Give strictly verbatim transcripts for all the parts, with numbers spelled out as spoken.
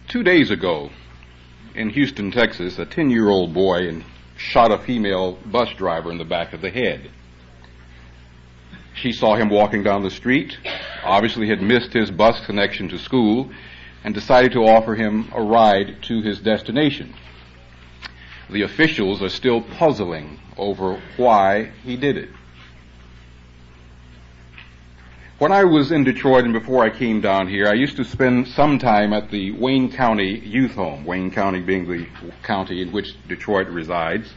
Two days ago in Houston, Texas, a ten-year-old boy shot a female bus driver in the back of the head. She saw him walking down the street, obviously had missed his bus connection to school, and decided to offer him a ride to his destination. The officials are still puzzling over why he did it. When I was in Detroit and before I came down here, I used to spend some time at the Wayne County Youth Home, Wayne County being the county in which Detroit resides.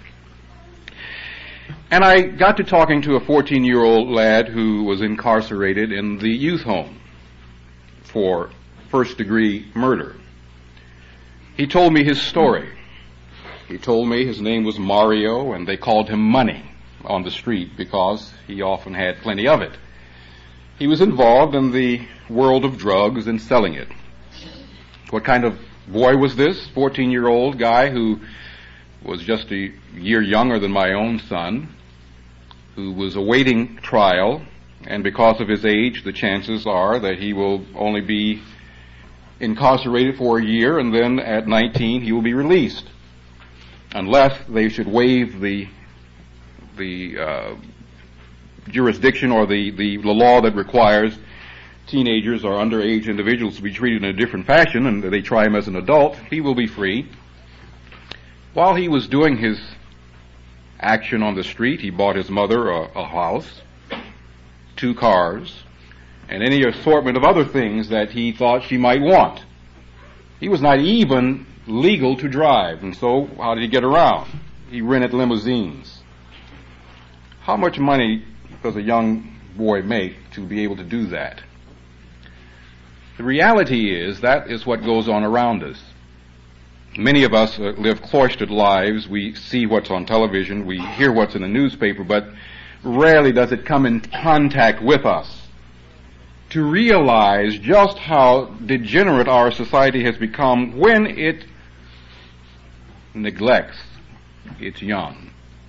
And I got to talking to a fourteen-year-old lad who was incarcerated in the youth home for first-degree murder. He told me his story. He told me his name was Mario, and they called him Money on the street because he often had plenty of it. He was involved in the world of drugs and selling it. What kind of boy was this? fourteen-year-old guy who was just a year younger than my own son, who was awaiting trial, and because of his age, the chances are that he will only be incarcerated for a year, and then at nineteen he will be released, unless they should waive the the uh, jurisdiction or the, the, the law that requires teenagers or underage individuals to be treated in a different fashion, and they try him as an adult. He will be free. While he was doing his action on the street, he bought his mother a, a house, two cars, and any assortment of other things that he thought she might want. He was not even legal to drive, and so how did he get around? He rented limousines. How much money does a young boy make to be able to do that? The reality is that is what goes on around us. Many of us uh, live cloistered lives. We see what's on television, we hear what's in the newspaper, but rarely does it come in contact with us to realize just how degenerate our society has become when it neglects its young.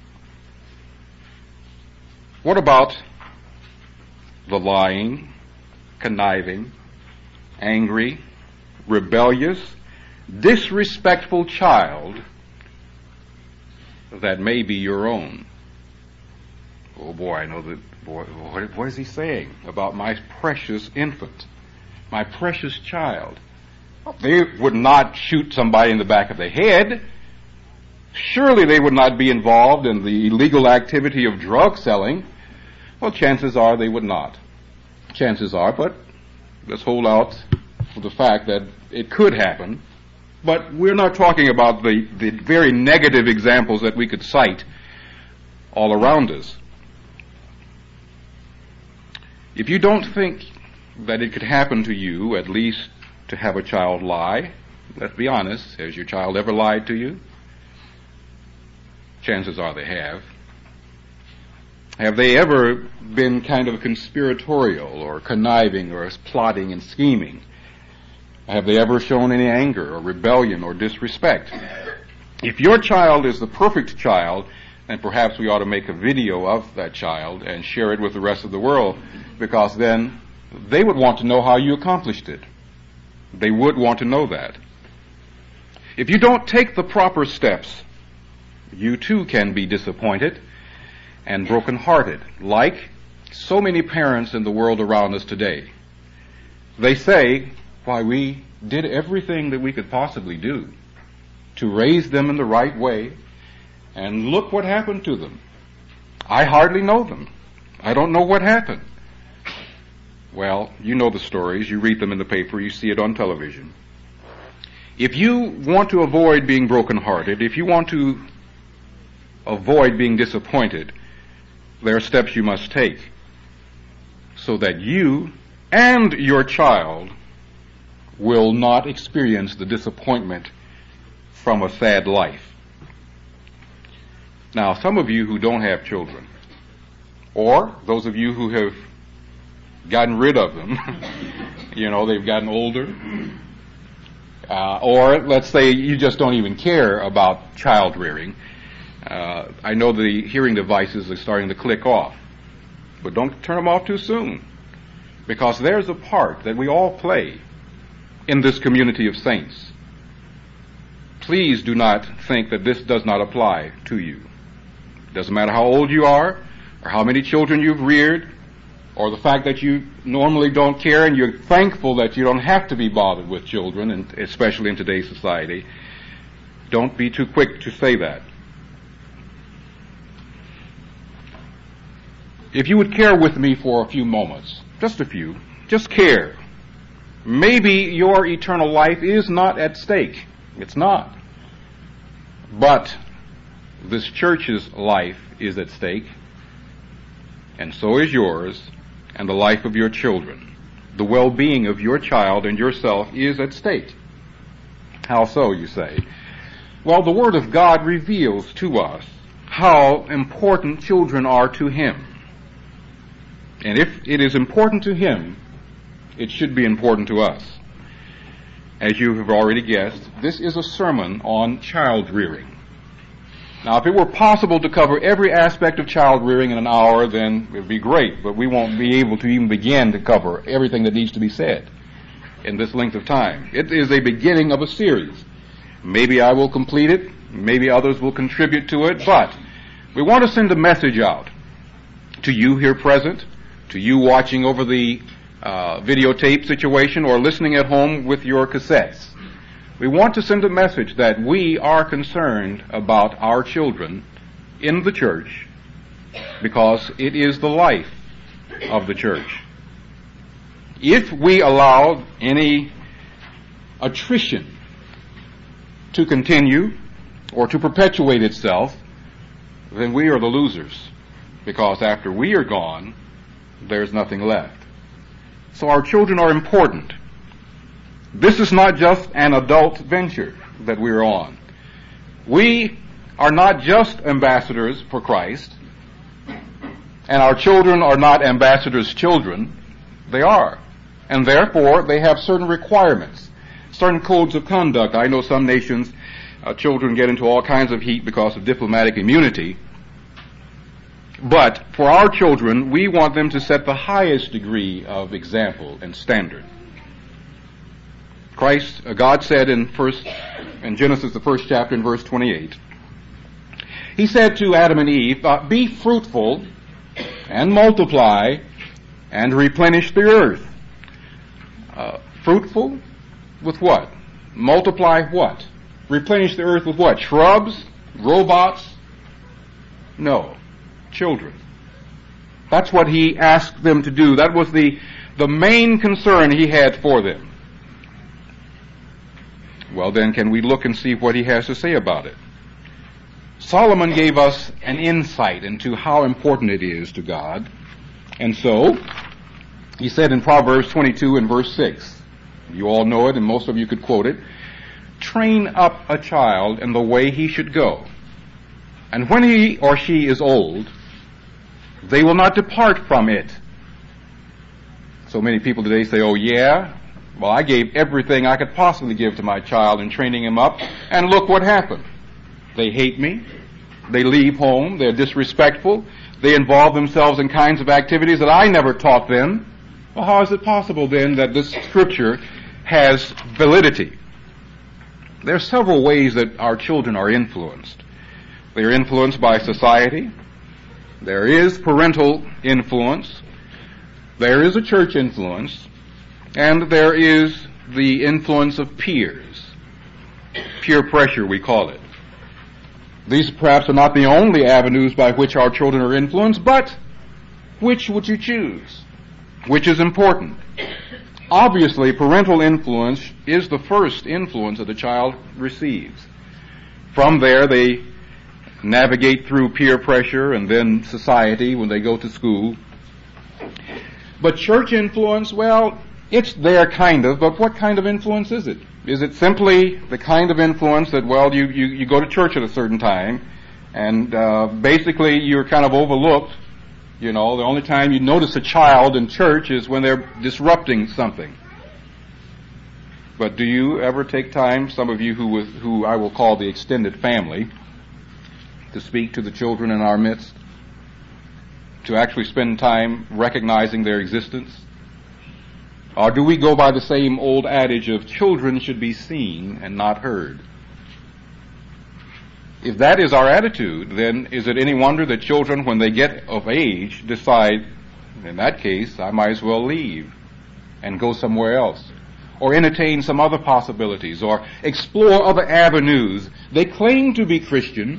What about the lying, conniving, angry, rebellious, disrespectful child that may be your own? Oh boy, I know that, boy, what, what is he saying about my precious infant, my precious child? They would not shoot somebody in the back of the head. Surely they would not be involved in the illegal activity of drug selling. Well, chances are they would not. Chances are, but let's hold out for the fact that it could happen. But we're not talking about the, the very negative examples that we could cite all around us. If you don't think that it could happen to you, at least to have a child lie, let's be honest, has your child ever lied to you? Chances are they have. Have they ever been kind of conspiratorial or conniving or plotting and scheming? Have they ever shown any anger or rebellion or disrespect? If your child is the perfect child, then perhaps we ought to make a video of that child and share it with the rest of the world, because then they would want to know how you accomplished it. They would want to know that. If you don't take the proper steps, you too can be disappointed and brokenhearted, like so many parents in the world around us today. They say, why, we did everything that we could possibly do to raise them in the right way, and look what happened to them. I hardly know them. I don't know what happened. Well, you know the stories. You read them in the paper. You see it on television. If you want to avoid being brokenhearted, if you want to avoid being disappointed, there are steps you must take so that you and your child will not experience the disappointment from a sad life. Now, some of you who don't have children, or those of you who have gotten rid of them, you know, they've gotten older, uh, or let's say you just don't even care about child rearing. Uh, I know the hearing devices are starting to click off, but don't turn them off too soon, because there's a part that we all play in this community of saints. please do not think that this does not apply to you. It doesn't matter how old you are, or how many children you've reared, or the fact that you normally don't care and you're thankful that you don't have to be bothered with children, and especially in today's society. Don't be too quick to say that. If you would care with me for a few moments, just a few, just care. Maybe your eternal life is not at stake. It's not. But this church's life is at stake, and so is yours, and the life of your children. The well-being of your child and yourself is at stake. How so, you say? Well, the Word of God reveals to us how important children are to Him. And if it is important to Him, it should be important to us. As you have already guessed, this is a sermon on child rearing. Now, if it were possible to cover every aspect of child rearing in an hour, then it would be great, but we won't be able to even begin to cover everything that needs to be said in this length of time. It is a beginning of a series. Maybe I will complete it, maybe others will contribute to it, but we want to send a message out to you here present, to you watching over the uh, videotape situation or listening at home with your cassettes. We want to send a message that we are concerned about our children in the church because it is the life of the church. If we allow any attrition to continue or to perpetuate itself, then we are the losers, because after we are gone, there's nothing left. So our children are important. This is not just an adult venture that we're on. We are not just ambassadors for Christ, and our children are not ambassadors' children. They are. And therefore, they have certain requirements, certain codes of conduct. I know some nations, uh, children get into all kinds of heat because of diplomatic immunity. But for our children, we want them to set the highest degree of example and standard. Christ, uh, God said in first, in Genesis, the first chapter, in verse twenty-eight, He said to Adam and Eve, uh, "Be fruitful and multiply and replenish the earth." Uh, fruitful with what? Multiply what? Replenish the earth with what? Shrubs? Robots? No. Children. That's what He asked them to do. That was the, the main concern He had for them. Well, then, can we look and see what He has to say about it? Solomon gave us an insight into how important it is to God. And so, he said in Proverbs twenty-two and verse six, you all know it and most of you could quote it, "Train up a child in the way he should go, and when he or she is old, they will not depart from it." So many people today say, "Oh yeah, well I gave everything I could possibly give to my child in training him up, and look what happened. They hate me, they leave home, they're disrespectful, they involve themselves in kinds of activities that I never taught them." Well, how is it possible then that this scripture has validity? There are several ways that our children are influenced. They are influenced by society. There is parental influence. There is a church influence. And there is the influence of peers. Peer pressure, we call it. These perhaps are not the only avenues by which our children are influenced, but which would you choose? Which is important? Obviously, parental influence is the first influence that the child receives. From there, they navigate through peer pressure and then society when they go to school. But church influence, well, it's there kind of, but what kind of influence is it? Is it simply the kind of influence that, well, you, you, you go to church at a certain time, and uh, basically you're kind of overlooked? You know, the only time you notice a child in church is when they're disrupting something. But do you ever take time, some of you who, who I will call the extended family, to speak to the children in our midst? To actually spend time recognizing their existence? Or do we go by the same old adage of children should be seen and not heard? If that is our attitude, then is it any wonder that children, when they get of age, decide, in that case, I might as well leave and go somewhere else, or entertain some other possibilities, or explore other avenues. They claim to be Christian,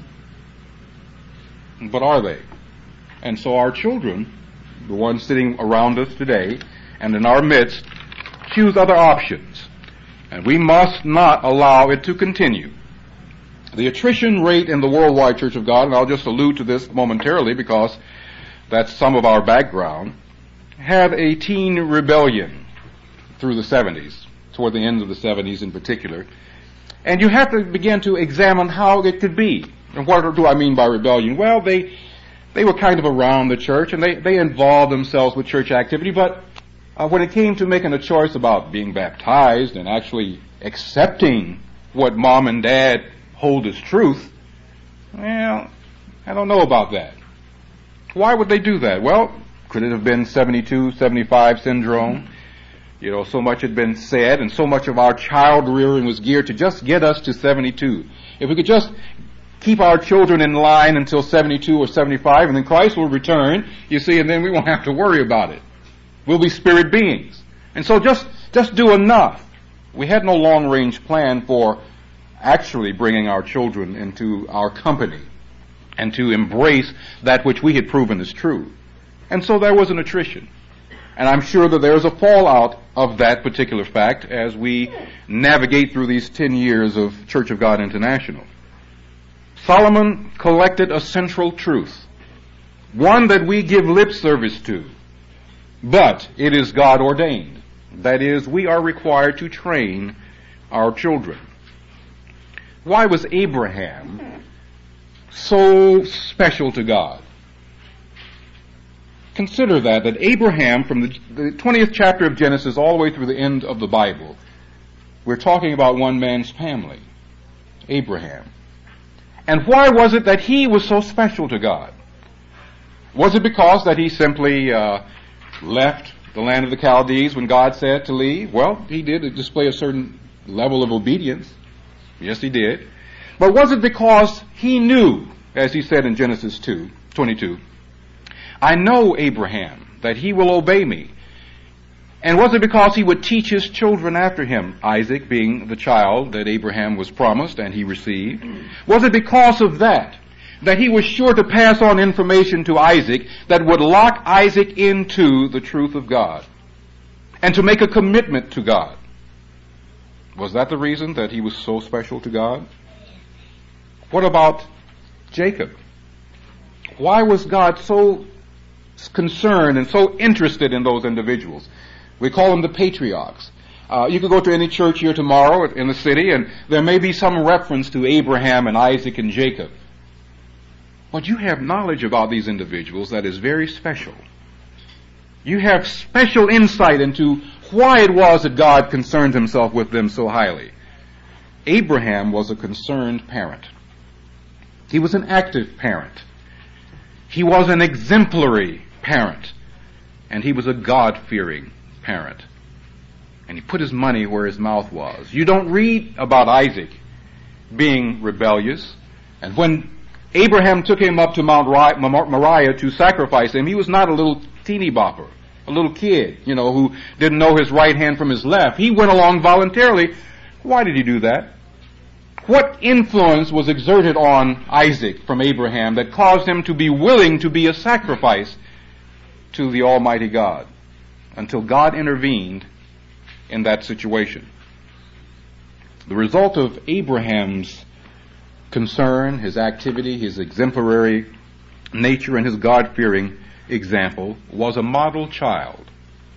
but are they? And so our children, the ones sitting around us today and in our midst, choose other options. And we must not allow it to continue. The attrition rate in the worldwide Church of God, and I'll just allude to this momentarily because that's some of our background, had a teen rebellion through the seventies, toward the end of the seventies in particular. And you have to begin to examine how it could be. And what do I mean by rebellion? Well, they they were kind of around the church, and they, they involved themselves with church activity, but uh, when it came to making a choice about being baptized and actually accepting what mom and dad hold as truth, well, I don't know about that. Why would they do that? Well, could it have been seventy-two, seventy-five syndrome? You know, so much had been said, and so much of our child rearing was geared to just get us to seventy-two. If we could just keep our children in line until seventy-two or seventy-five, and then Christ will return, you see, and then we won't have to worry about it. We'll be spirit beings. And so just, just do enough. We had no long-range plan for actually bringing our children into our company and to embrace that which we had proven is true. And so there was an attrition. And I'm sure that there's a fallout of that particular fact as we navigate through these ten years of Church of God International. Solomon collected a central truth, one that we give lip service to, but it is God ordained. That is, we are required to train our children. Why was Abraham so special to God? Consider that, that Abraham, from the, the twentieth chapter of Genesis all the way through the end of the Bible, we're talking about one man's family, Abraham. And why was it that he was so special to God? Was it because that he simply uh, left the land of the Chaldees when God said to leave? Well, he did display a certain level of obedience. Yes, he did. But was it because he knew, as he said in Genesis two twenty-two, I know Abraham, that he will obey me. And was it because he would teach his children after him, Isaac being the child that Abraham was promised and he received? Was it because of that, that he was sure to pass on information to Isaac that would lock Isaac into the truth of God and to make a commitment to God? Was that the reason that he was so special to God? What about Jacob? Why was God so concerned and so interested in those individuals? We call them the patriarchs. Uh, you could go to any church here tomorrow in the city, and there may be some reference to Abraham and Isaac and Jacob. But you have knowledge about these individuals that is very special. You have special insight into why it was that God concerned himself with them so highly. Abraham was a concerned parent. He was an active parent. He was an exemplary parent. And he was a God-fearing parent. And he put his money where his mouth was. You don't read about Isaac being rebellious. And when Abraham took him up to Mount Moriah to sacrifice him, he was not a little teeny bopper, a little kid, you know, who didn't know his right hand from his left. He went along voluntarily. Why did he do that? What influence was exerted on Isaac from Abraham that caused him to be willing to be a sacrifice to the Almighty God until God intervened in that situation? The result of Abraham's concern, his activity, his exemplary nature, and his God-fearing example was a model child.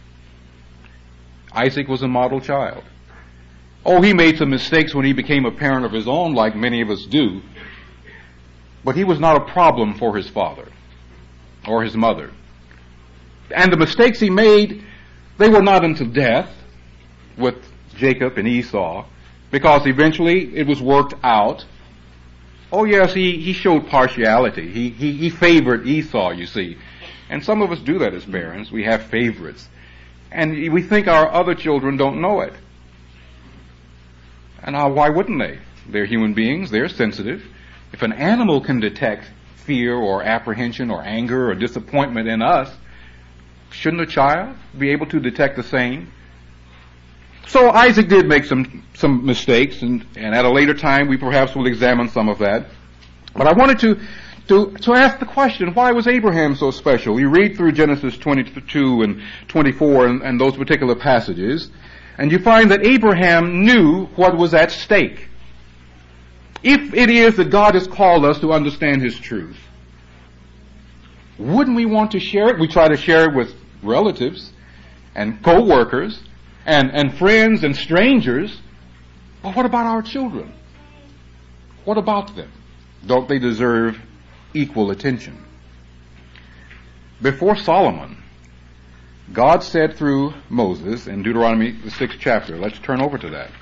Isaac was a model child. Oh, he made some mistakes when he became a parent of his own, like many of us do, but he was not a problem for his father or his mother. And the mistakes he made, they were not unto death with Jacob and Esau, because eventually it was worked out. Oh yes, he, he showed partiality. He, he, he favored Esau, you see. And some of us do that as parents. We have favorites. And we think our other children don't know it. And now, why wouldn't they? They're human beings. They're sensitive. If an animal can detect fear or apprehension or anger or disappointment in us, shouldn't a child be able to detect the same? So Isaac did make some, some mistakes, and, and at a later time we perhaps will examine some of that. But I wanted to, to, to ask the question, why was Abraham so special? You read through Genesis twenty-two and twenty-four and, and those particular passages, and you find that Abraham knew what was at stake. If it is that God has called us to understand His truth, wouldn't we want to share it? We try to share it with relatives and co-workers and, and friends and strangers. But what about our children? What about them? Don't they deserve equal attention? Before Solomon, God said through Moses in Deuteronomy, the sixth chapter, let's turn over to that.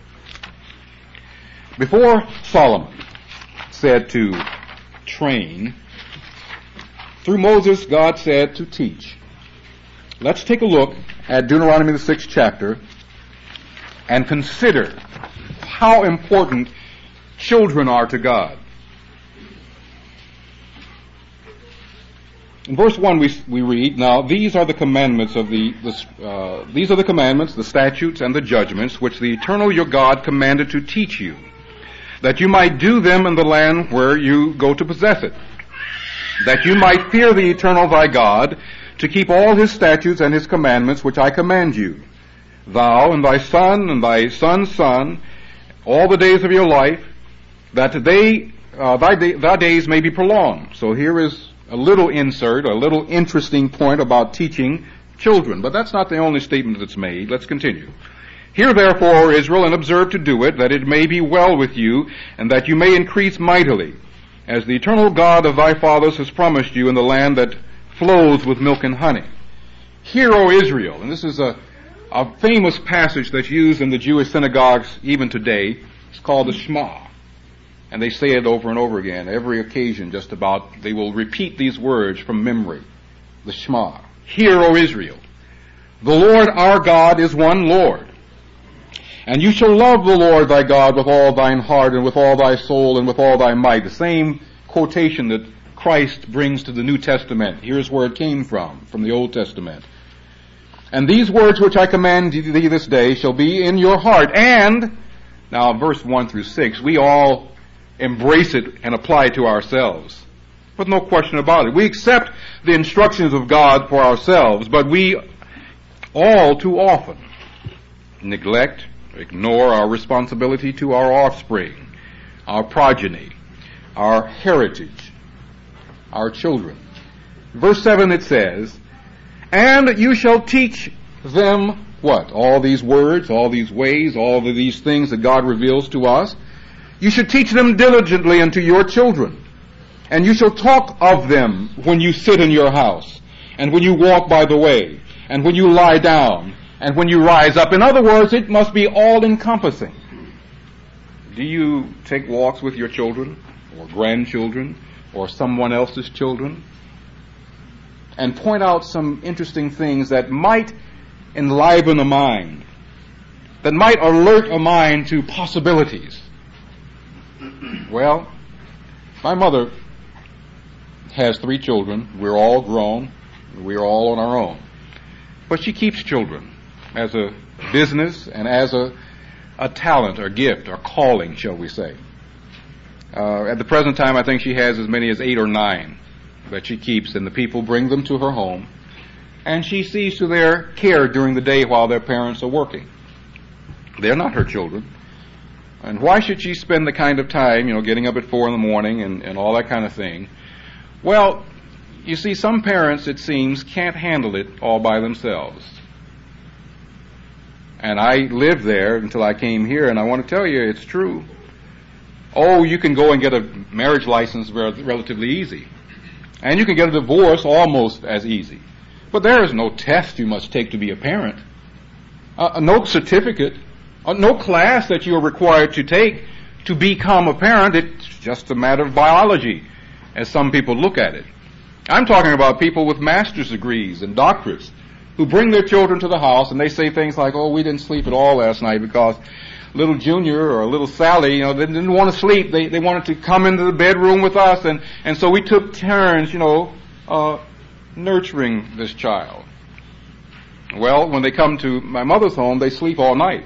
Before Solomon said to train, through Moses, God said to teach. Let's take a look at Deuteronomy, the sixth chapter, and consider how important children are to God. In verse one, we we read, "Now these are the commandments of the, the uh, these are the commandments, the statutes, and the judgments which the eternal your God commanded to teach you, that you might do them in the land where you go to possess it, that you might fear the eternal thy God, to keep all his statutes and his commandments which I command you, thou and thy son and thy son's son, all the days of your life, that they uh, thy, day, thy days may be prolonged." So here is a little insert, a little interesting point about teaching children. But that's not the only statement that's made. Let's continue. "Hear therefore, Israel, and observe to do it, that it may be well with you, and that you may increase mightily, as the eternal God of thy fathers has promised you in the land that flows with milk and honey." Hear, O Israel, and this is a, a famous passage that's used in the Jewish synagogues even today. It's called the Shema. And they say it over and over again, every occasion just about. They will repeat these words from memory. The Shema. "Hear, O Israel, the Lord our God is one Lord. And you shall love the Lord thy God with all thine heart and with all thy soul and with all thy might." The same quotation that Christ brings to the New Testament. Here's where it came from, from the Old Testament. "And these words which I command thee this day shall be in your heart." And, now verse one through six, we all embrace it and apply it to ourselves. But no question about it. We accept the instructions of God for ourselves, but we all too often neglect, ignore our responsibility to our offspring, our progeny, our heritage, our children. Verse seven it says, "And you shall teach them," what? All these words, all these ways, all of these things that God reveals to us. "You should teach them diligently unto your children, and you shall talk of them when you sit in your house, and when you walk by the way, and when you lie down, and when you rise up." In other words, it must be all-encompassing. Do you take walks with your children, or grandchildren, or someone else's children, and point out some interesting things that might enliven a mind, that might alert a mind to possibilities? Well, my mother has three children. We're all grown. We're all on our own. But she keeps children as a business and as a, a talent or gift or calling, shall we say. Uh, at the present time, I think she has as many as eight or nine that she keeps, and the people bring them to her home, and she sees to their care during the day while their parents are working. They're not her children. And why should she spend the kind of time, you know, getting up at four in the morning and, and all that kind of thing? Well, you see, some parents, it seems, can't handle it all by themselves. And I lived there until I came here, and I want to tell you, it's true. Oh, you can go and get a marriage license relatively easy. And you can get a divorce almost as easy. But there is no test you must take to be a parent. Uh, no certificate. Uh, no class that you are required to take to become a parent. It's just a matter of biology, as some people look at it. I'm talking about people with master's degrees and doctorates who bring their children to the house and they say things like, "Oh, we didn't sleep at all last night because little Junior or little Sally, you know, they didn't want to sleep. They they wanted to come into the bedroom with us, and and so we took turns, you know, uh, nurturing this child. Well, when they come to my mother's home, they sleep all night.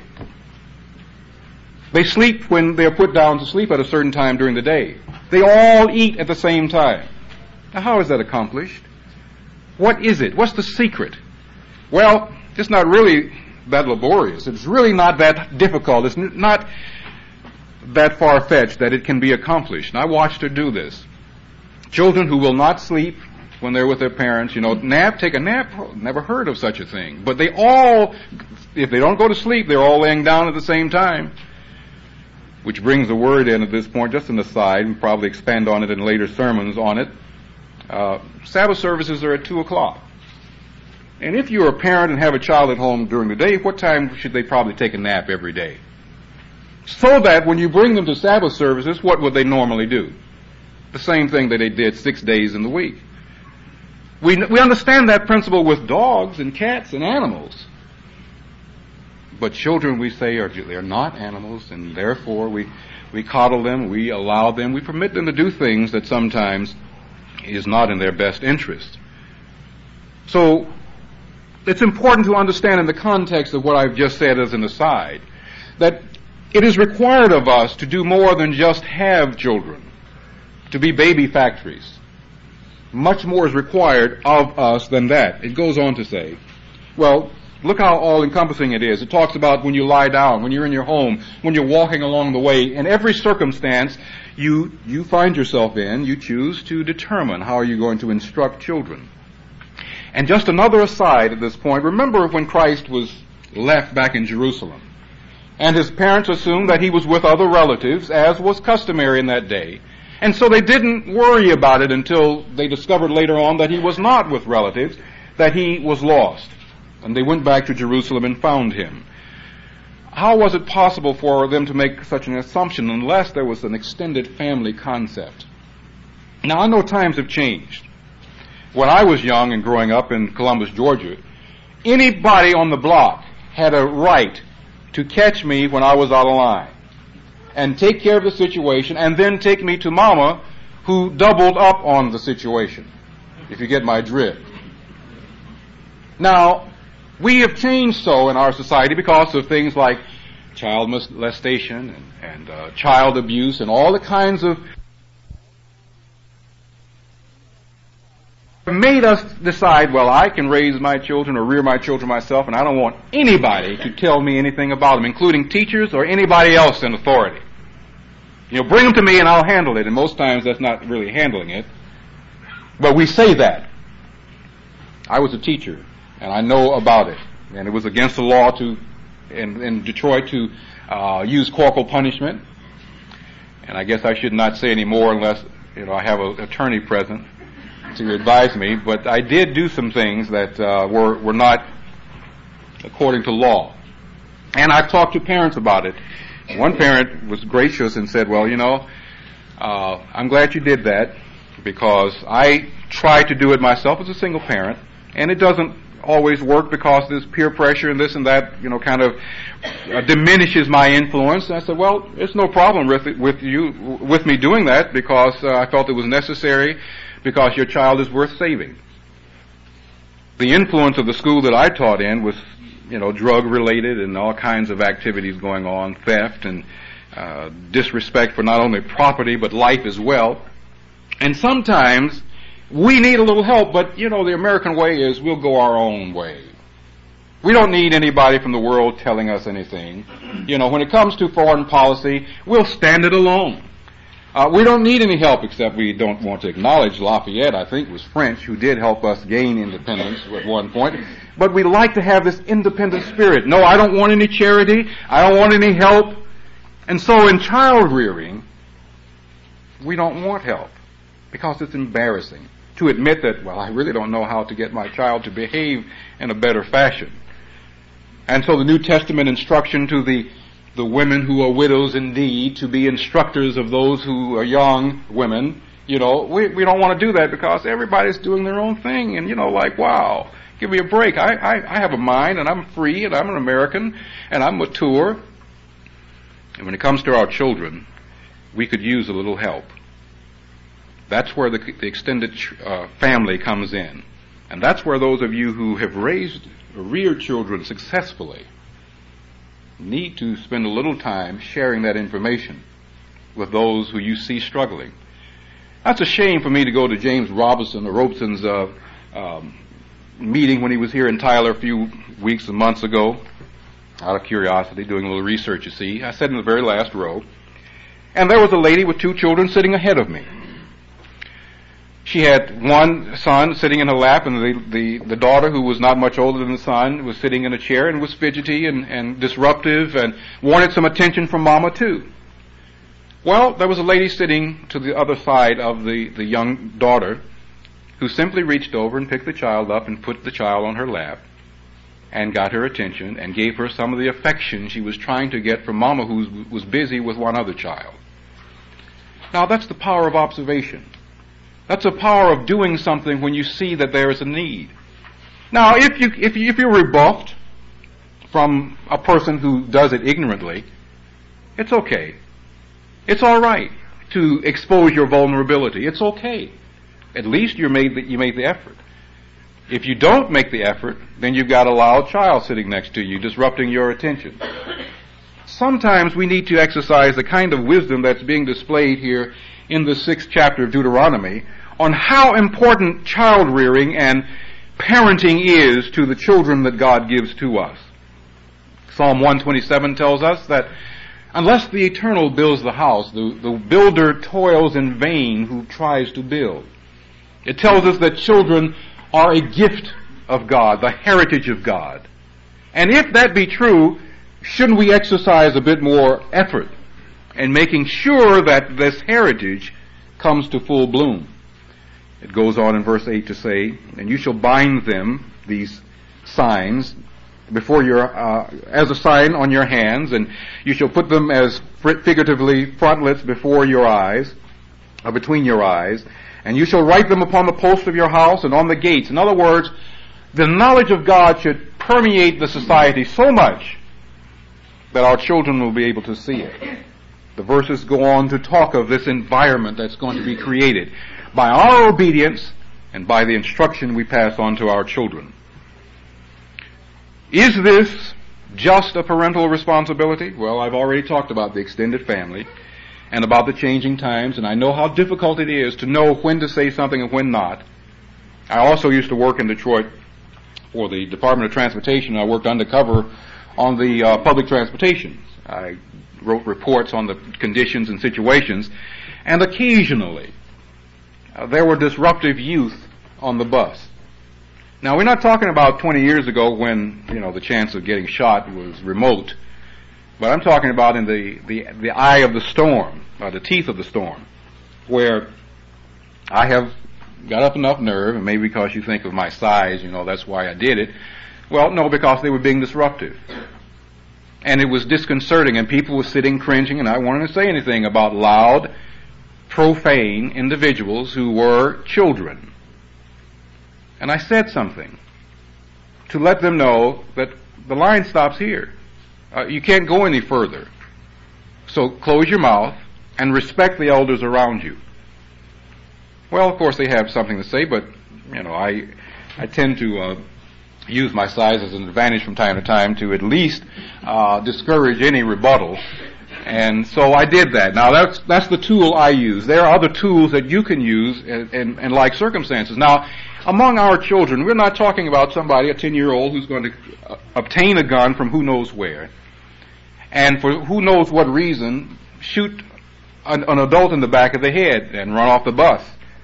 They sleep when they're put down to sleep at a certain time during the day. They all eat at the same time. Now, how is that accomplished? What is it? What's the secret? Well, it's not really that laborious. It's really not that difficult. It's not that far-fetched that it can be accomplished. And I watched her do this. Children who will not sleep when they're with their parents, you know, nap, take a nap, oh, never heard of such a thing. But they all, if they don't go to sleep, they're all laying down at the same time. Which brings a word in at this point, just an aside, and probably expand on it in later sermons on it. Uh, Sabbath services are at two o'clock. And if you're a parent and have a child at home during the day, what time should they probably take a nap every day? So that when you bring them to Sabbath services, what would they normally do? The same thing that they did six days in the week. We, we understand that principle with dogs and cats and animals. But children, we say, are they're not animals, and therefore we, we coddle them, we allow them, we permit them to do things that sometimes is not in their best interest. So, it's important to understand in the context of what I've just said as an aside, that it is required of us to do more than just have children, to be baby factories. Much more is required of us than that. It goes on to say, well, look how all-encompassing it is. It talks about when you lie down, when you're in your home, when you're walking along the way. In every circumstance you you find yourself in, you choose to determine how you're going to instruct children. And just another aside at this point, remember when Christ was left back in Jerusalem, and his parents assumed that he was with other relatives, as was customary in that day. And so they didn't worry about it until they discovered later on that he was not with relatives, that he was lost. And they went back to Jerusalem and found him. How was it possible for them to make such an assumption unless there was an extended family concept? Now, I know times have changed. When I was young and growing up in Columbus, Georgia, anybody on the block had a right to catch me when I was out of line and take care of the situation and then take me to Mama, who doubled up on the situation, if you get my drift. Now, we have changed so in our society because of things like child molestation and, and uh, child abuse and all the kinds of made us decide, well, I can raise my children or rear my children myself, and I don't want anybody to tell me anything about them, including teachers or anybody else in authority. You know, bring them to me and I'll handle it. And most times that's not really handling it. But we say that. I was a teacher, and I know about it. And it was against the law to, in, in Detroit, to uh, use corporal punishment. And I guess I should not say any more unless, you know, I have an attorney present to advise me. But I did do some things that uh, were were not according to law. And I've talked to parents about it. One parent was gracious and said, well, you know, uh, I'm glad you did that because I tried to do it myself as a single parent, and it doesn't always work because there's peer pressure and this and that, you know, kind of uh, diminishes my influence. And I said, well, it's no problem with it, with you, with me doing that because uh, I felt it was necessary because your child is worth saving. The influence of the school that I taught in was, you know, drug related and all kinds of activities going on, theft and uh, disrespect for not only property but life as well. And sometimes we need a little help, but, you know, the American way is we'll go our own way. We don't need anybody from the world telling us anything. You know, when it comes to foreign policy, we'll stand it alone. Uh, we don't need any help, except we don't want to acknowledge Lafayette, I think was French, who did help us gain independence at one point. But we like to have this independent spirit. No, I don't want any charity. I don't want any help. And so in child rearing, we don't want help because it's embarrassing to admit that, well, I really don't know how to get my child to behave in a better fashion. And so the New Testament instruction to the the women who are widows indeed to be instructors of those who are young women, you know, we, we don't want to do that because everybody's doing their own thing and, you know, like, wow, give me a break. I, I, I have a mind and I'm free and I'm an American and I'm mature. And when it comes to our children, we could use a little help. That's where the, the extended uh, family comes in. And that's where those of you who have raised or reared children successfully need to spend a little time sharing that information with those who you see struggling. That's a shame for me to go to James Robinson or Robeson's uh, um, meeting when he was here in Tyler a few weeks and months ago. Out of curiosity, doing a little research, you see. I sat in the very last row, and there was a lady with two children sitting ahead of me. She had one son sitting in her lap, and the, the, the daughter, who was not much older than the son, was sitting in a chair and was fidgety and, and disruptive and wanted some attention from Mama, too. Well, there was a lady sitting to the other side of the, the young daughter who simply reached over and picked the child up and put the child on her lap and got her attention and gave her some of the affection she was trying to get from Mama, who was busy with one other child. Now, that's the power of observation. That's the power of doing something when you see that there is a need. Now, if you if you if you're rebuffed from a person who does it ignorantly, it's okay. It's all right to expose your vulnerability. It's okay. At least you made the, you made the effort. If you don't make the effort, then you've got a loud child sitting next to you, disrupting your attention. Sometimes we need to exercise the kind of wisdom that's being displayed here in the sixth chapter of Deuteronomy on how important child rearing and parenting is to the children that God gives to us. Psalm one twenty-seven tells us that unless the Eternal builds the house, the, the builder toils in vain who tries to build. It tells us that children are a gift of God, the heritage of God. And if that be true, shouldn't we exercise a bit more effort in making sure that this heritage comes to full bloom? It goes on in verse eight to say, and you shall bind them, these signs, before your, uh, as a sign on your hands, and you shall put them as figuratively frontlets before your eyes, or between your eyes, and you shall write them upon the posts of your house and on the gates. In other words, the knowledge of God should permeate the society so much that our children will be able to see it. The verses go on to talk of this environment that's going to be created by our obedience and by the instruction we pass on to our children. Is this just a parental responsibility? Well, I've already talked about the extended family and about the changing times, and I know how difficult it is to know when to say something and when not. I also used to work in Detroit for the Department of Transportation. I worked undercover on the uh, public transportation. I wrote reports on the conditions and situations, and occasionally uh, there were disruptive youth on the bus. Now, we're not talking about twenty years ago when, you know, the chance of getting shot was remote, but I'm talking about in the, the, the eye of the storm, or the teeth of the storm, where I have got up enough nerve, and maybe because you think of my size, you know, that's why I did it. Well, no, because they were being disruptive. And it was disconcerting, and people were sitting cringing, and I wanted to say anything about loud, profane individuals who were children. And I said something to let them know that the line stops here. Uh, you can't go any further. So close your mouth and respect the elders around you. Well, of course, they have something to say, but, you know, I I tend to uh, use my size as an advantage from time to time to at least uh, discourage any rebuttal. And so I did that. Now, that's that's the tool I use. There are other tools that you can use in, in, in like circumstances. Now, among our children, we're not talking about somebody, a ten-year-old, who's going to uh, obtain a gun from who knows where, and for who knows what reason, shoot an, an adult in the back of the head and run off the bus.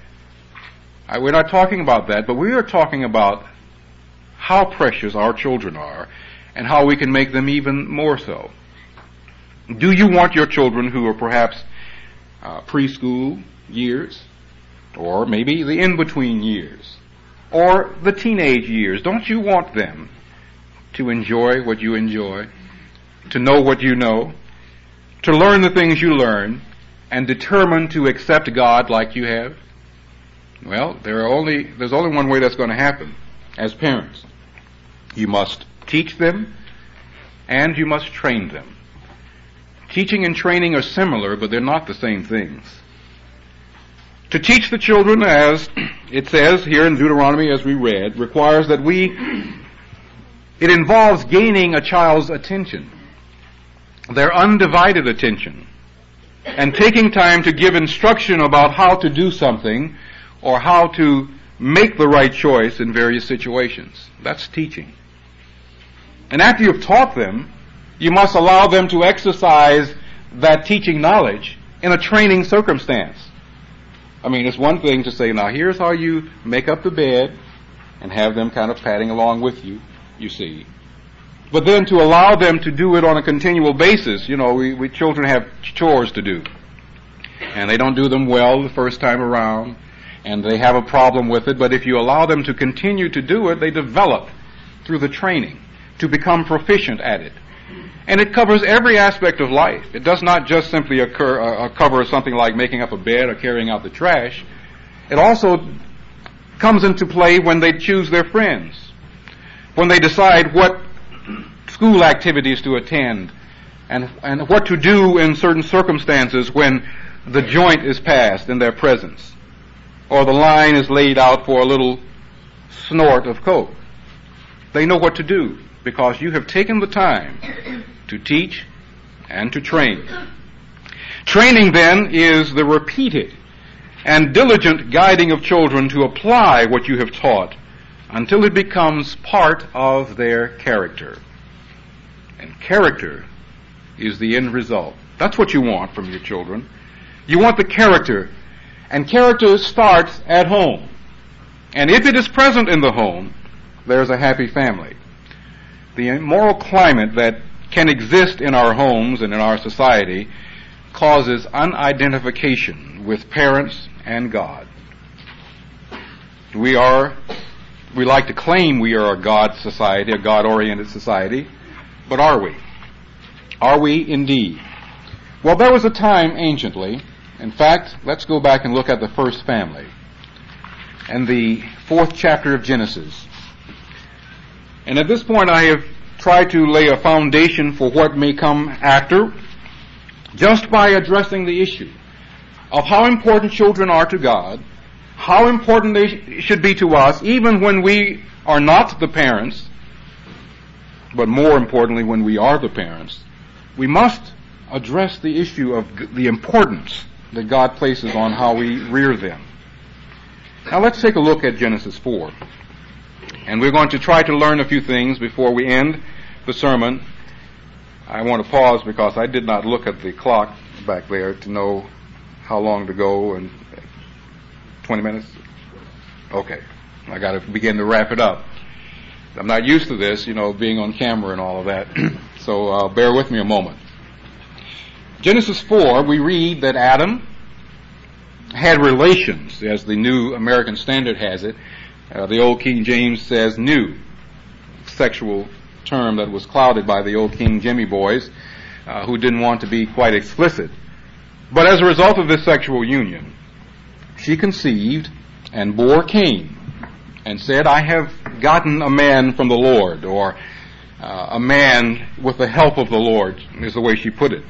I, we're not talking about that, but we are talking about how precious our children are and how we can make them even more so. Do you want your children who are perhaps uh, preschool years, or maybe the in-between years, or the teenage years, don't you want them to enjoy what you enjoy, to know what you know, to learn the things you learn, and determined to accept God like you have? Well, there are only there's only one way that's going to happen as parents. You must teach them, and you must train them. Teaching and training are similar, but they're not the same things. To teach the children, as it says here in Deuteronomy as we read, requires that we, it involves gaining a child's attention, their undivided attention, and taking time to give instruction about how to do something or how to make the right choice in various situations. That's teaching. And after you've taught them, you must allow them to exercise that teaching knowledge in a training circumstance. I mean, it's one thing to say, now here's how you make up the bed, and have them kind of padding along with you, you see. But then to allow them to do it on a continual basis, you know, we, we children have chores to do. And they don't do them well the first time around, and they have a problem with it, but if you allow them to continue to do it, they develop through the training to become proficient at it. And it covers every aspect of life. It does not just simply occur, uh, cover something like making up a bed or carrying out the trash. It also comes into play when they choose their friends, when they decide what school activities to attend, and, and what to do in certain circumstances when the joint is passed in their presence, or the line is laid out for a little snort of coke. They know what to do because you have taken the time to teach and to train. Training, then, is the repeated and diligent guiding of children to apply what you have taught until it becomes part of their character. And character is the end result. That's what you want from your children. You want the character, and character starts at home. And if it is present in the home, there's a happy family. The moral climate that can exist in our homes and in our society causes unidentification with parents and God. We are, we like to claim we are a God society, a God-oriented society, but are we? Are we indeed? Well, there was a time anciently. In fact, let's go back and look at the first family and the fourth chapter of Genesis. And at this point I have tried to lay a foundation for what may come after, just by addressing the issue of how important children are to God, how important they should be to us, even when we are not the parents, but more importantly, when we are the parents. We must address the issue of the importance that God places on how we rear them. Now let's take a look at Genesis four. And we're going to try to learn a few things before we end the sermon. I want to pause because I did not look at the clock back there to know how long to go. And twenty minutes? Okay. I got to begin to wrap it up. I'm not used to this, you know, being on camera and all of that. So uh, bear with me a moment. Genesis four, we read that Adam had relations, as the New American Standard has it. Uh, the Old King James says new, sexual term that was clouded by the Old King Jimmy boys, uh, who didn't want to be quite explicit. But as a result of this sexual union, she conceived and bore Cain, and said, I have gotten a man from the Lord, or uh, a man with the help of the Lord, is the way she put it.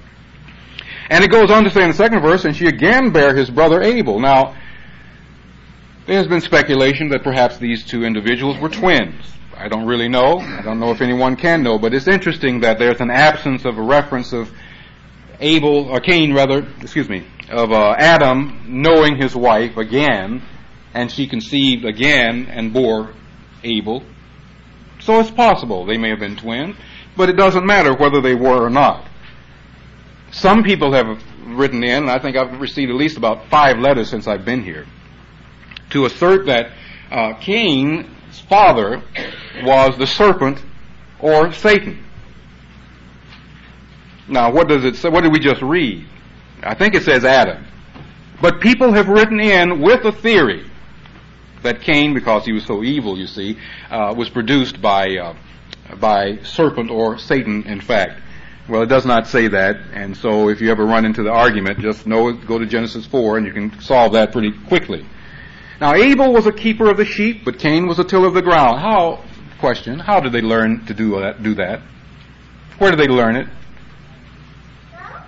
And it goes on to say in the second verse, and she again bare his brother Abel. Now, there has been speculation that perhaps these two individuals were twins. I don't really know. I don't know if anyone can know, but it's interesting that there's an absence of a reference of Abel, or Cain rather, excuse me, of uh, Adam knowing his wife again, and she conceived again and bore Abel. So it's possible they may have been twins, but it doesn't matter whether they were or not. Some people have written in, and I think I've received at least about five letters since I've been here, to assert that uh, Cain's father was the serpent or Satan. Now, what does it say? What did we just read? I think it says Adam. But people have written in with a theory that Cain, because he was so evil, you see, uh, was produced by uh, by serpent or Satan, in fact. Well, it does not say that, and so if you ever run into the argument, just know, go to Genesis four, and you can solve that pretty quickly. Now, Abel was a keeper of the sheep, but Cain was a tiller of the ground. How, question, how did they learn to do that? Do that? Where did they learn it?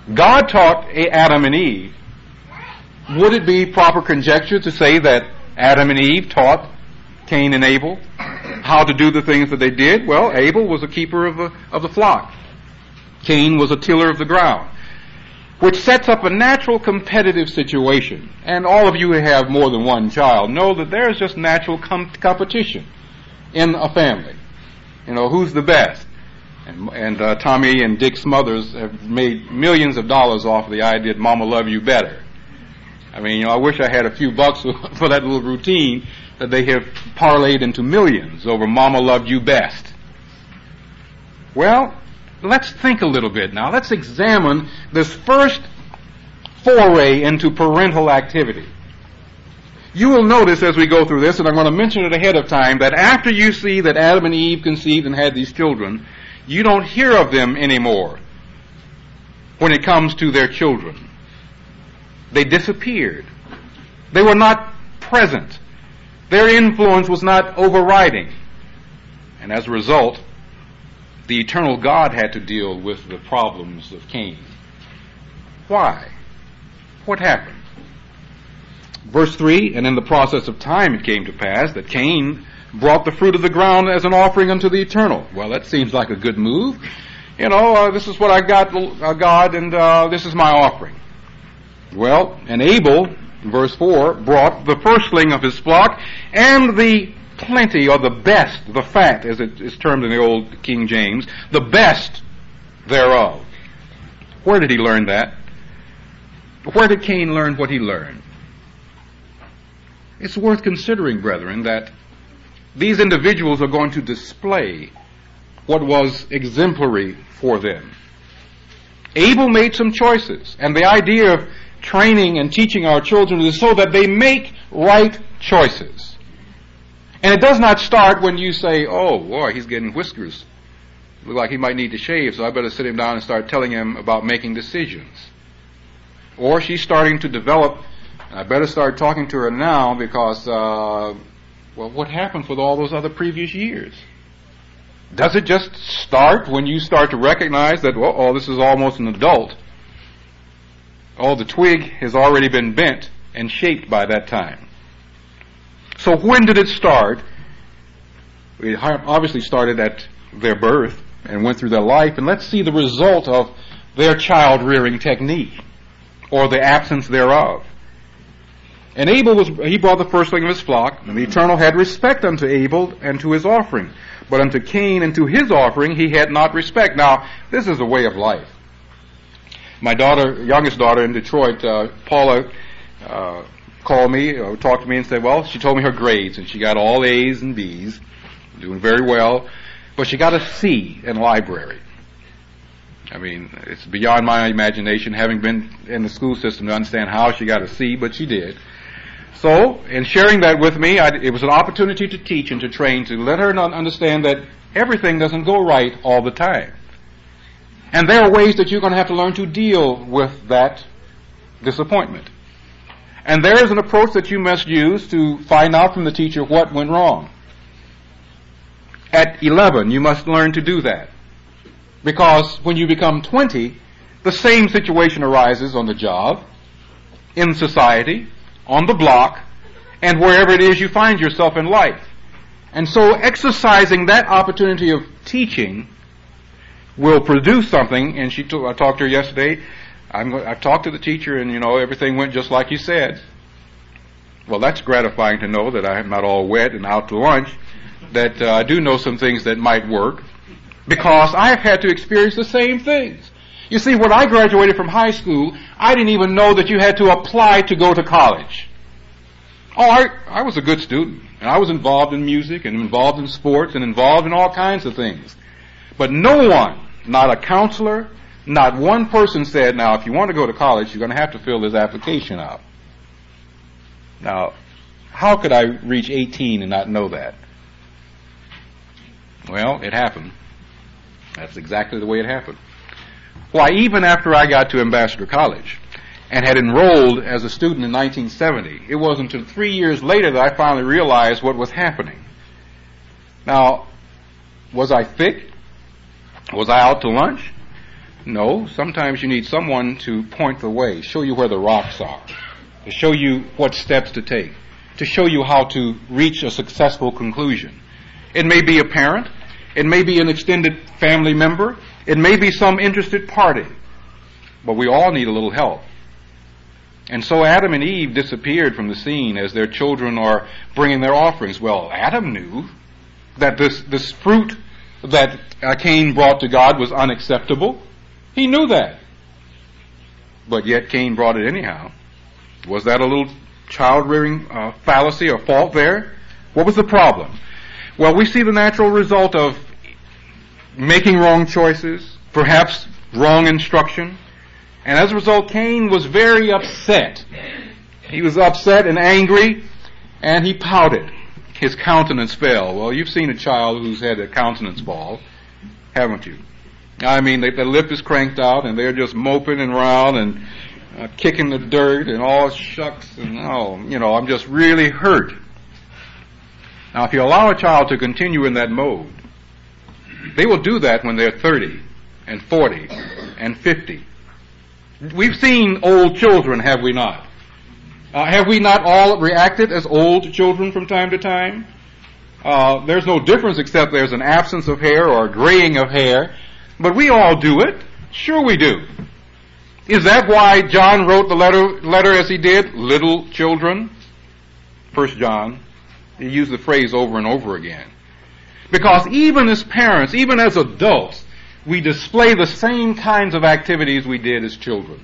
God taught Adam and Eve. Would it be proper conjecture to say that Adam and Eve taught Cain and Abel how to do the things that they did? Well, Abel was a keeper of the, of the flock. Cain was a tiller of the ground, which sets up a natural competitive situation. And all of you who have more than one child know that there's just natural com- competition in a family. You know, who's the best? And, and uh, Tommy and Dick Smothers have made millions of dollars off of the idea that Mama love you better. I mean, you know, I wish I had a few bucks for that little routine that they have parlayed into millions over Mama loved you best. Well, let's think a little bit now. Let's examine this first foray into parental activity. You will notice as we go through this, and I'm going to mention it ahead of time, that after you see that Adam and Eve conceived and had these children, you don't hear of them anymore when it comes to their children. They disappeared. They were not present. Their influence was not overriding. And as a result, the eternal God had to deal with the problems of Cain. Why? What happened? Verse three, and in the process of time it came to pass that Cain brought the fruit of the ground as an offering unto the Eternal. Well, that seems like a good move. You know, uh, this is what I got, uh, God, and uh, this is my offering. Well, and Abel, verse four, brought the firstling of his flock and the plenty, or the best, the fat, as it is termed in the old King James, the best thereof. Where did he learn that? Where did Cain learn what he learned? It's worth considering, brethren, that these individuals are going to display what was exemplary for them. Abel made some choices, and the idea of training and teaching our children is so that they make right choices. And it does not start when you say, oh, boy, he's getting whiskers. Look like he might need to shave, so I better sit him down and start telling him about making decisions. Or she's starting to develop, I better start talking to her now because, uh, well, what happened with all those other previous years? Does it just start when you start to recognize that, well, oh, this is almost an adult? Oh, the twig has already been bent and shaped by that time. So when did it start? It obviously started at their birth and went through their life, and let's see the result of their child-rearing technique, or the absence thereof. And Abel was, he brought the firstling of his flock, and the Eternal had respect unto Abel and to his offering. But unto Cain and to his offering he had not respect. Now, this is a way of life. My daughter, youngest daughter in Detroit, uh, Paula, uh, called me, or talked to me and said, well, she told me her grades, and she got all A's and B's, doing very well, but she got a C in library. I mean, it's beyond my imagination, having been in the school system, to understand how she got a C, but she did. So, in sharing that with me, I, it was an opportunity to teach and to train, to let her understand that everything doesn't go right all the time. And there are ways that you're going to have to learn to deal with that disappointment. And there is an approach that you must use to find out from the teacher what went wrong. At eleven, you must learn to do that. Because when you become twenty, the same situation arises on the job, in society, on the block, and wherever it is you find yourself in life. And so exercising that opportunity of teaching will produce something. And she t- I talked to her yesterday. I'm, I talked to the teacher, and, you know, everything went just like you said. Well, that's gratifying to know that I'm not all wet and out to lunch, that uh, I do know some things that might work, because I have had to experience the same things. You see, when I graduated from high school, I didn't even know that you had to apply to go to college. Oh, I, I was a good student, and I was involved in music, and involved in sports, and involved in all kinds of things. But no one, not a counselor, not one person said, now, if you want to go to college, you're going to have to fill this application out. Now, how could I reach eighteen and not know that? Well, it happened. That's exactly the way it happened. Why, even after I got to Ambassador College and had enrolled as a student in nineteen seventy, it wasn't until three years later that I finally realized what was happening. Now, was I thick? Was I out to lunch? No, sometimes you need someone to point the way, show you where the rocks are, to show you what steps to take, to show you how to reach a successful conclusion. It may be a parent, it may be an extended family member, it may be some interested party, but we all need a little help. And so Adam and Eve disappeared from the scene as their children are bringing their offerings. Well, Adam knew that this, this fruit that Cain brought to God was unacceptable. He knew that. But yet Cain brought it anyhow. Was that a little child-rearing uh, fallacy or fault there? What was the problem? Well, we see the natural result of making wrong choices, perhaps wrong instruction. And as a result, Cain was very upset. He was upset and angry, and he pouted. His countenance fell. Well, you've seen a child who's had a countenance fall, haven't you? I mean, they, the lip is cranked out, and they're just moping around and uh, kicking the dirt and all shucks and oh, you know, I'm just really hurt. Now, if you allow a child to continue in that mode, they will do that when they're thirty and forty and fifty. We've seen old children, have we not? Uh, have we not all reacted as old children from time to time? Uh, there's no difference except there's an absence of hair or a graying of hair, but we all do it. Sure we do. Is that why John wrote the letter, letter as he did? Little children. First John. He used the phrase over and over again. Because even as parents, even as adults, we display the same kinds of activities we did as children.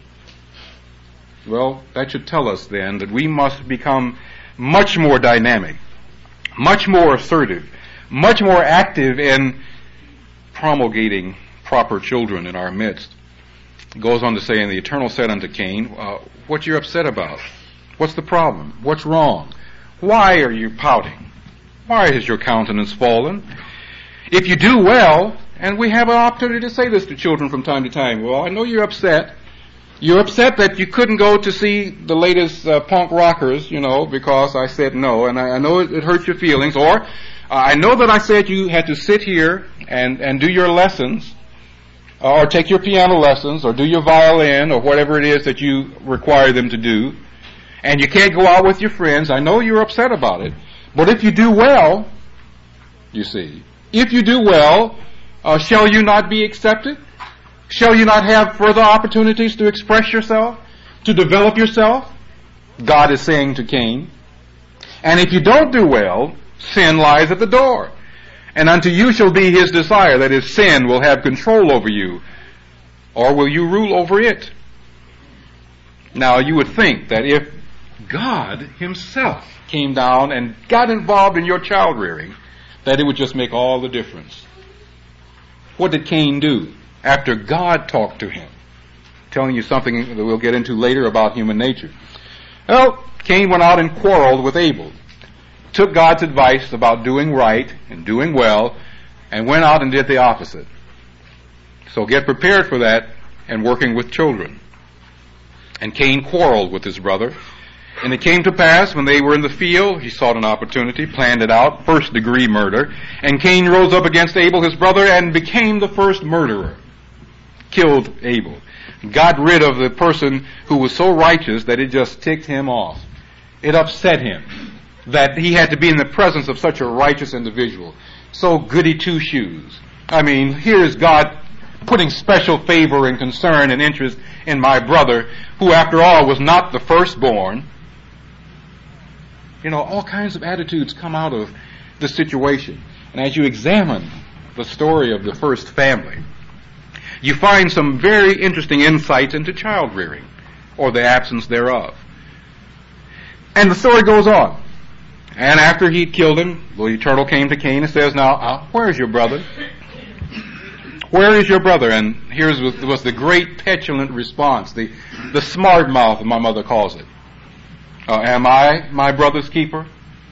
Well, that should tell us then that we must become much more dynamic, much more assertive, much more active in promulgating proper children in our midst. It goes on to say, and the Eternal said unto Cain, uh, what you're upset about? What's the problem? What's wrong? Why are you pouting? Why has your countenance fallen? If you do well, and we have an opportunity to say this to children from time to time, well, I know you're upset. You're upset that you couldn't go to see the latest uh, punk rockers, you know, because I said no, and I, I know it, it hurts your feelings. Or, uh, I know that I said you had to sit here and, and do your lessons, or take your piano lessons, or do your violin, or whatever it is that you require them to do, and you can't go out with your friends. I know you're upset about it. But if you do well, you see, if you do well, uh, shall you not be accepted? Shall you not have further opportunities to express yourself, to develop yourself? God is saying to Cain. And if you don't do well, sin lies at the door. And unto you shall be his desire, that is, sin will have control over you. Or will you rule over it? Now, you would think that if God himself came down and got involved in your child rearing, that it would just make all the difference. What did Cain do after God talked to him? Telling you something that we'll get into later about human nature. Well, Cain went out and quarreled with Abel, took God's advice about doing right and doing well, and went out and did the opposite. So get prepared for that and working with children. And Cain quarreled with his brother. And it came to pass, when they were in the field, he sought an opportunity, planned it out, first degree murder. And Cain rose up against Abel, his brother, and became the first murderer. Killed Abel. Got rid of the person who was so righteous that it just ticked him off. It upset him that he had to be in the presence of such a righteous individual. So goody two-shoes. I mean, here's God putting special favor and concern and interest in my brother, who after all was not the firstborn. You know, all kinds of attitudes come out of the situation. And as you examine the story of the first family, you find some very interesting insights into child rearing, or the absence thereof. And the story goes on. And after he killed him, the Eternal came to Cain and says, now, uh, where is your brother? Where is your brother? And here's was, was the great petulant response, the, the smart mouth, my mother calls it. Uh, am I my brother's keeper?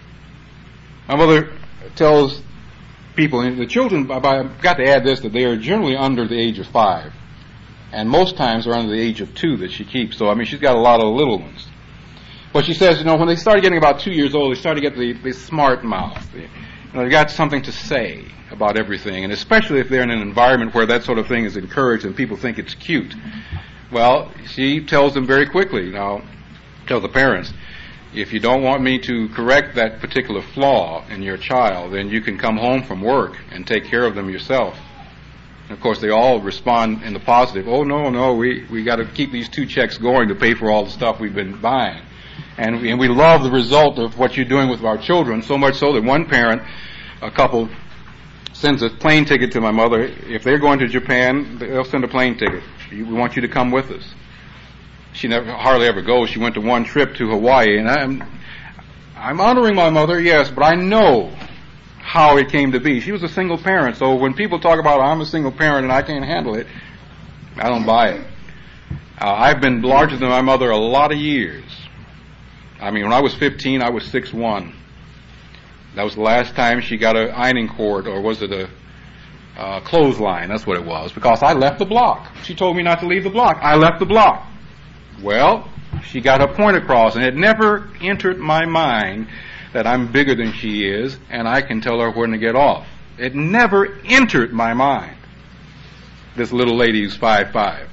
My mother tells people, and the children, I've got to add this, that they are generally under the age of five. And most times are under the age of two that she keeps. So, I mean, she's got a lot of little ones. But she says, you know, when they started getting about two years old, they started to get the, the smart mouth. They've got something to say about everything, and especially if they're in an environment where that sort of thing is encouraged and people think it's cute. Well, she tells them very quickly, now, tell the parents, if you don't want me to correct that particular flaw in your child, then you can come home from work and take care of them yourself. And of course, they all respond in the positive. Oh, no, no, we, we got to keep these two checks going to pay for all the stuff we've been buying. And we, and we love the result of what you're doing with our children, so much so that one parent, a couple, sends a plane ticket to my mother. If they're going to Japan, they'll send a plane ticket. We want you to come with us. She never, hardly ever goes. She went to one trip to Hawaii, and I'm, I'm honoring my mother, yes, but I know how it came to be. She was a single parent, so when people talk about I'm a single parent and I can't handle it, I don't buy it. Uh, I've been larger than my mother a lot of years. I mean, when I was fifteen, I was six one. That was the last time she got an ironing cord, or was it a uh, clothesline? That's what it was, because I left the block. She told me not to leave the block. I left the block. Well, she got her point across, and it never entered my mind that I'm bigger than she is, and I can tell her when to get off. It never entered my mind, this little lady who's five five.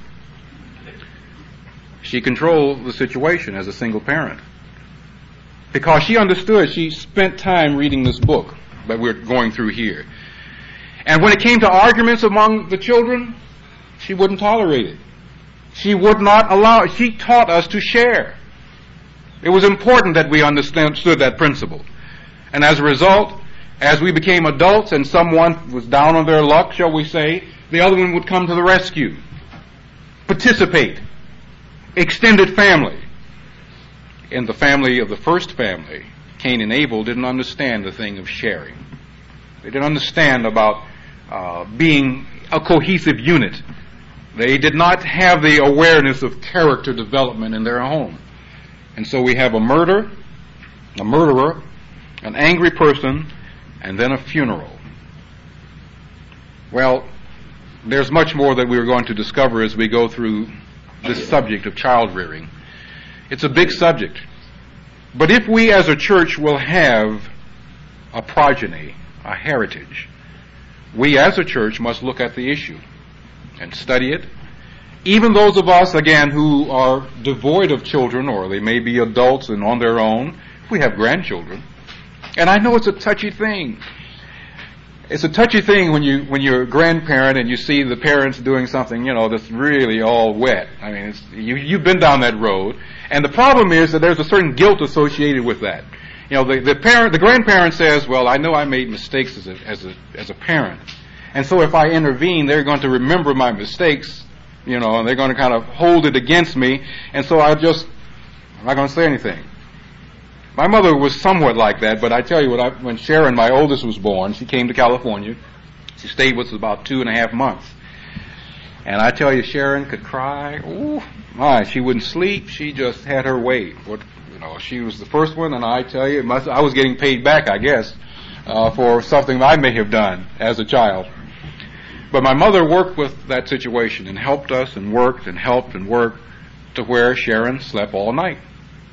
She controlled the situation as a single parent, because she understood. She spent time reading this book that we're going through here. And when it came to arguments among the children, she wouldn't tolerate it. She would not allow it. She taught us to share. It was important that we understood that principle. And as a result, as we became adults and someone was down on their luck, shall we say, the other one would come to the rescue, participate. Extended family. In the family of the first family, Cain and Abel didn't understand the thing of sharing. They didn't understand about uh, being a cohesive unit. They did not have the awareness of character development in their home. And so we have a murder, a murderer, an angry person, and then a funeral. Well, there's much more that we're going to discover as we go through this subject of child rearing. It's a big subject. But if we as a church will have a progeny, a heritage, we as a church must look at the issue and study it. Even those of us, again, who are devoid of children, or they may be adults and on their own, we have grandchildren. And I know it's a touchy thing. It's a touchy thing when you when you're a grandparent and you see the parents doing something, you know, that's really all wet. I mean, it's, you you've been down that road, and the problem is that there's a certain guilt associated with that. You know, the the parent, the grandparent says, "Well, I know I made mistakes as a as a as a parent, and so if I intervene, they're going to remember my mistakes, you know, and they're going to kind of hold it against me, and so I just I'm not going to say anything." My mother was somewhat like that, but I tell you what, I, when Sharon, my oldest, was born, she came to California. She stayed with us about two and a half months. And I tell you, Sharon could cry. Ooh, my, she wouldn't sleep. She just had her way. What, you know, she was the first one, and I tell you, it must, I was getting paid back, I guess, uh, for something I may have done as a child. But my mother worked with that situation and helped us and worked and helped and worked to where Sharon slept all night.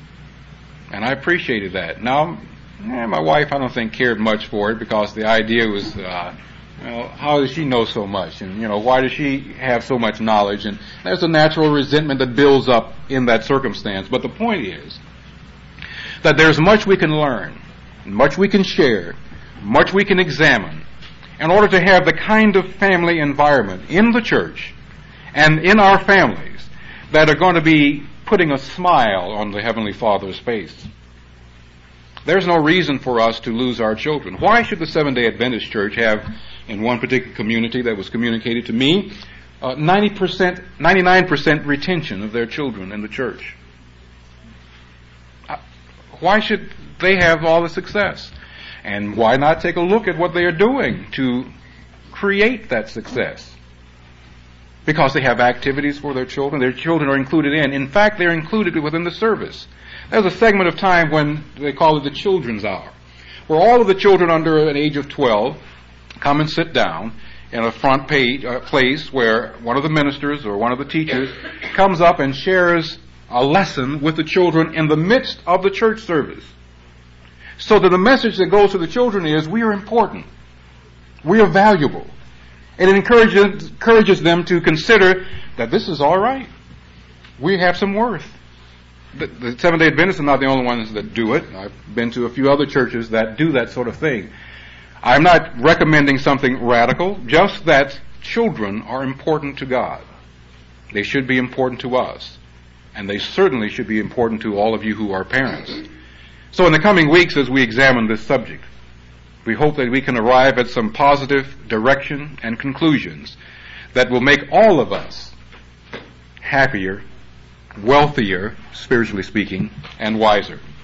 And I appreciated that. Now, eh, my wife, I don't think, cared much for it, because the idea was, uh, well, how does she know so much? And, you know, why does she have so much knowledge? And there's a natural resentment that builds up in that circumstance. But the point is that there's much we can learn, much we can share, much we can examine in order to have the kind of family environment in the church and in our families that are going to be putting a smile on the Heavenly Father's face. There's no reason for us to lose our children. Why should the Seventh-day Adventist Church have, in one particular community that was communicated to me, uh, ninety percent, ninety-nine percent retention of their children in the church? Uh, why should they have all the success? And why not take a look at what they are doing to create that success? Because they have activities for their children. Their children are included in. In fact, they're included within the service. There's a segment of time when they call it the Children's Hour, where all of the children under an age of twelve come and sit down in a front page, uh, place where one of the ministers or one of the teachers comes up and shares a lesson with the children in the midst of the church service. So that the message that goes to the children is, we are important. We are valuable. And it encourages, encourages them to consider that this is all right. We have some worth. The, the Seventh-day Adventists are not the only ones that do it. I've been to a few other churches that do that sort of thing. I'm not recommending something radical, just that children are important to God. They should be important to us. And they certainly should be important to all of you who are parents. So in the coming weeks, as we examine this subject, we hope that we can arrive at some positive direction and conclusions that will make all of us happier, wealthier, spiritually speaking, and wiser.